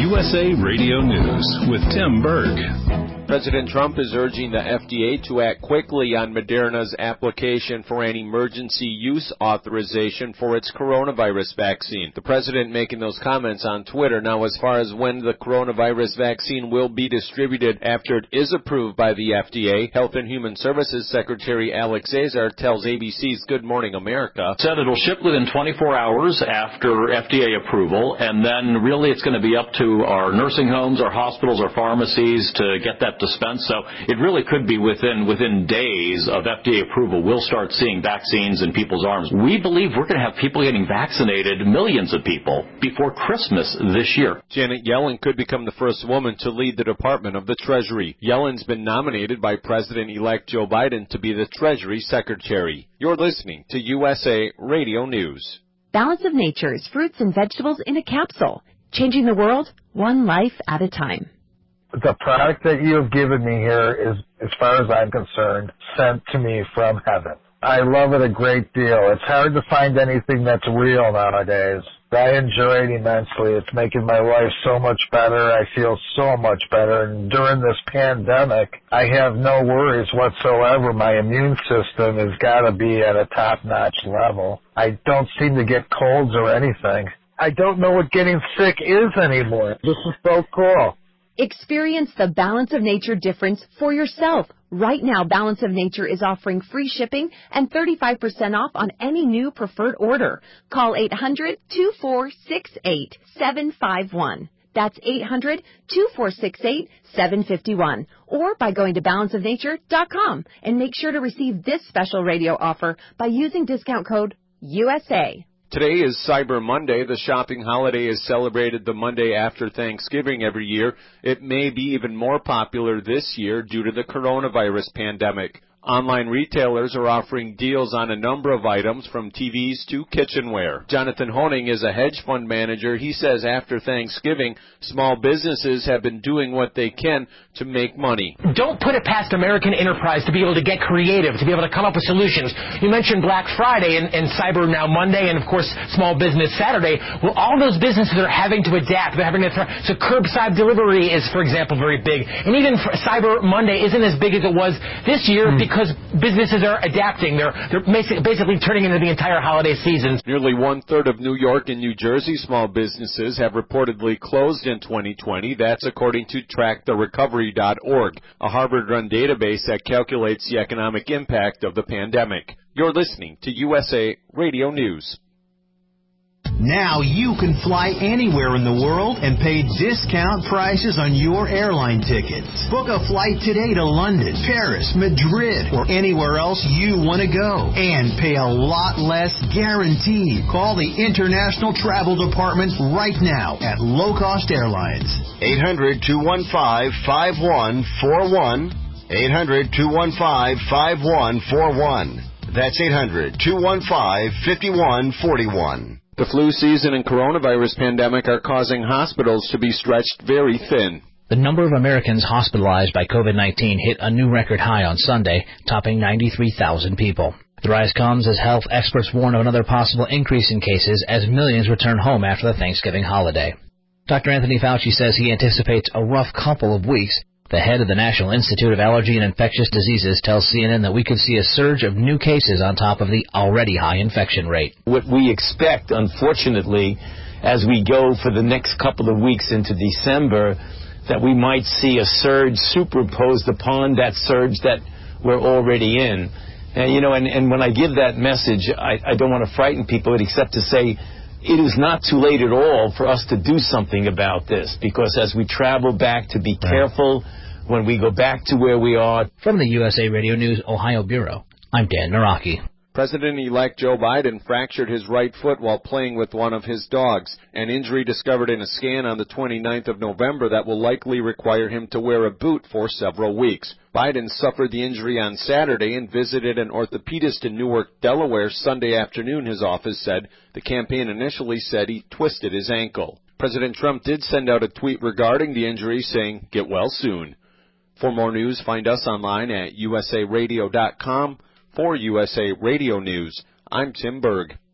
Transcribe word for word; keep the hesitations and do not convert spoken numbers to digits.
U S A Radio News with Tim Berg. President Trump is urging the F D A to act quickly on Moderna's application for an emergency use authorization for its coronavirus vaccine. The president making those comments on Twitter. Now, as far as when the coronavirus vaccine will be distributed after it is approved by the F D A, Health and Human Services Secretary Alex Azar tells A B C's Good Morning America. Said it'll ship within twenty-four hours after F D A approval, and then really it's going to be up to our nursing homes, our hospitals, our pharmacies to get that dispense. So it really could be within within days of F D A approval, we'll start seeing vaccines in people's arms. We believe we're going to have people getting vaccinated, millions of people, before Christmas this year. Janet Yellen could become the first woman to lead the Department of the Treasury. Yellen's been nominated by President-elect Joe Biden to be the Treasury Secretary. You're listening to U S A Radio News. Balance of Nature's fruits and vegetables in a capsule, changing the world one life at a time. The product that you have given me here is, as far as I'm concerned, sent to me from heaven. I love it a great deal. It's hard to find anything that's real nowadays. I enjoy it immensely. It's making my life so much better. I feel so much better. And during this pandemic, I have no worries whatsoever. My immune system has got to be at a top-notch level. I don't seem to get colds or anything. I don't know what getting sick is anymore. This is so cool. Experience the Balance of Nature difference for yourself. Right now, Balance of Nature is offering free shipping and thirty-five percent off on any new preferred order. Call eight hundred, two four six eight, seven five one. That's eight hundred, two four six eight, seven five one. Or by going to balance of nature dot com and make sure to receive this special radio offer by using discount code U S A. Today is Cyber Monday. The shopping holiday is celebrated the Monday after Thanksgiving every year. It may be even more popular this year due to the coronavirus pandemic. Online retailers are offering deals on a number of items from T Vs to kitchenware. Jonathan Honing is a hedge fund manager. He says after Thanksgiving, small businesses have been doing what they can to make money. Don't put it past American enterprise to be able to get creative, to be able to come up with solutions. You mentioned Black Friday and, and Cyber Now Monday and, of course, Small Business Saturday. Well, all those businesses are having to adapt. They're having to th- so curbside delivery is, for example, very big. And even Cyber Monday isn't as big as it was this year mm. because businesses are adapting. They're, they're basically turning into the entire holiday season. Nearly one-third of New York and New Jersey small businesses have reportedly closed in twenty twenty. That's according to track the recovery dot org, a Harvard-run database that calculates the economic impact of the pandemic. You're listening to U S A Radio News. Now you can fly anywhere in the world and pay discount prices on your airline tickets. Book a flight today to London, Paris, Madrid, or anywhere else you want to go. And pay a lot less guaranteed. Call the International Travel Department right now at Low Cost Airlines. eight hundred, two one five, five one four one. eight hundred, two one five, five one four one. That's eight hundred, two one five, five one four one. The flu season and coronavirus pandemic are causing hospitals to be stretched very thin. The number of Americans hospitalized by COVID nineteen hit a new record high on Sunday, topping ninety-three thousand people. The rise comes as health experts warn of another possible increase in cases as millions return home after the Thanksgiving holiday. Doctor Anthony Fauci says he anticipates a rough couple of weeks. The head of the National Institute of Allergy and Infectious Diseases tells C N N that we could see a surge of new cases on top of the already high infection rate. What we expect, unfortunately, as we go for the next couple of weeks into December, that we might see a surge superimposed upon that surge that we're already in. And, you know, and, and when I give that message, I, I don't want to frighten people except to say it is not too late at all for us to do something about this, because as we travel back, to be careful when we go back to where we are. From the U S A Radio News Ohio Bureau, I'm Dan Naraki. President-elect Joe Biden fractured his right foot while playing with one of his dogs, an injury discovered in a scan on the twenty-ninth of November that will likely require him to wear a boot for several weeks. Biden suffered the injury on Saturday and visited an orthopedist in Newark, Delaware Sunday afternoon, his office said. The campaign initially said he twisted his ankle. President Trump did send out a tweet regarding the injury saying, "Get well soon." For more news, find us online at U S A radio dot com. For U S A Radio News, I'm Tim Berg.